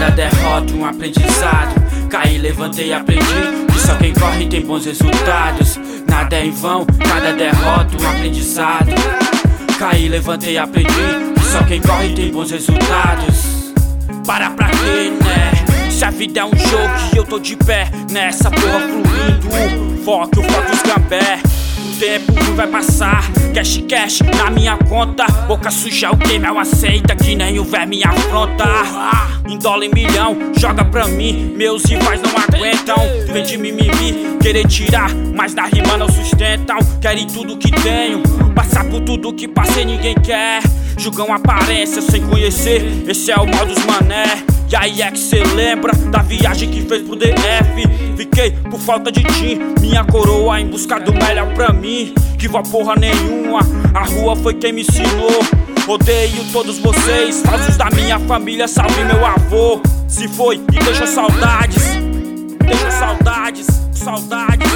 cada derrota um aprendizado. Caí, levantei, aprendi que só quem corre tem bons resultados. Nada é em vão, cada derrota um aprendizado. Caí, levantei, aprendi que só quem corre tem bons resultados. Para pra quê, né? Se a vida é um jogo e eu tô de pé nessa porra fluindo. Foco, os gambé. O tempo vai passar, cash na minha conta. Boca suja, o game é uma seita que nem o verme afronta. Em dólar em milhão, joga pra mim, meus rivais não aguentam. Vem de mimimi, querer tirar, mas na rima não sustentam. Querem tudo que tenho, passar por tudo que passei ninguém quer. Julgam aparência sem conhecer, esse é o mal dos mané. E aí é que cê lembra da viagem que fez pro DF. Fiquei por falta de ti, minha coroa em busca do melhor pra mim. Que vó porra nenhuma, a rua foi quem me ensinou. Odeio todos vocês, falsos da minha família, salve meu avô. Se foi e deixou saudades, deixou saudades, saudades.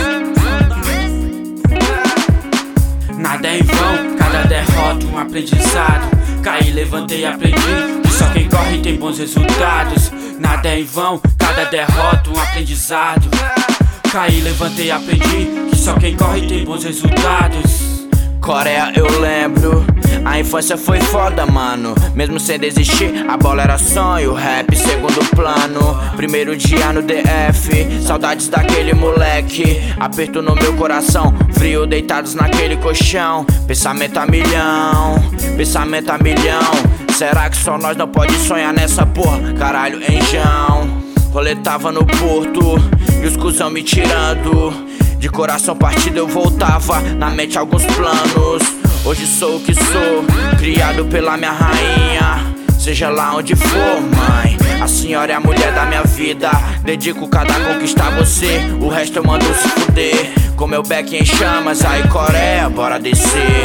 Nada é em vão, cada derrota um aprendizado. Caí, levantei, aprendi que só quem corre tem bons resultados. Nada é em vão, cada derrota um aprendizado. Caí, levantei, aprendi que só quem corre tem bons resultados. Coreia eu lembro, a infância foi foda, mano. Mesmo sem desistir, a bola era sonho, rap segundo plano. Primeiro dia no DF, saudades daquele moleque. Aperto no meu coração, frio deitados naquele colchão. Pensamento a milhão, pensamento a milhão. Será que só nós não pode sonhar nessa porra? Caralho, enjão. Roletava no porto e os cuzão me tirando. De coração partido eu voltava, na mente alguns planos. Hoje sou o que sou, criado pela minha rainha. Seja lá onde for, mãe, a senhora é a mulher da minha vida. Dedico cada conquista a você, o resto eu mando se fuder. Com meu back em chamas, aí Coreia, bora descer.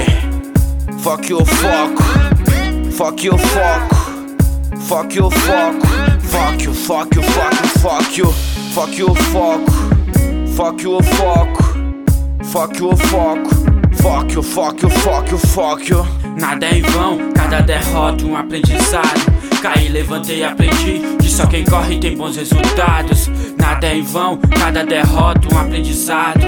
Foque o foco, foque o foco, foque o foco. Foque o foco, foque o foque o foco. Foque o foco, foque o foco, foque o foque o foque. Nada é em vão, cada derrota um aprendizado. Caí, levantei, aprendi que só quem corre tem bons resultados. Nada é em vão, cada derrota um aprendizado.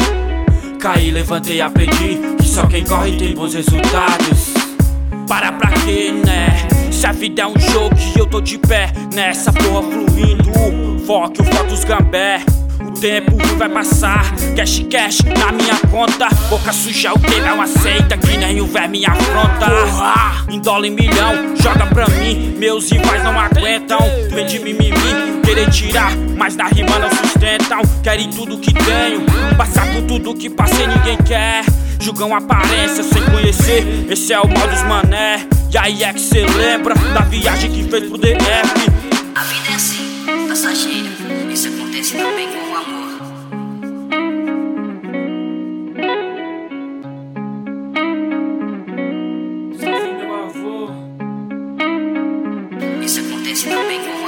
Caí, levantei, aprendi que só quem corre tem bons resultados. Para pra quê, né? Se a vida é um jogo e eu tô de pé nessa porra fluindo. Foque os gambé. O tempo vai passar, cash na minha conta. Boca suja, o game é uma seita que nem o verme afronta. Em dólar em milhão, joga pra mim, meus rivais não aguentam. Vem de mimimi, querer tirar, mas na rima não sustentam. Querem tudo que tenho, passar por tudo que passei ninguém quer. Julgam aparência sem conhecer, esse é o mal dos mané. E aí é que cê lembra da viagem que fez pro DF. A vida é assim, passageira, isso acontece também com o amor. Salve meu avô. Isso acontece também com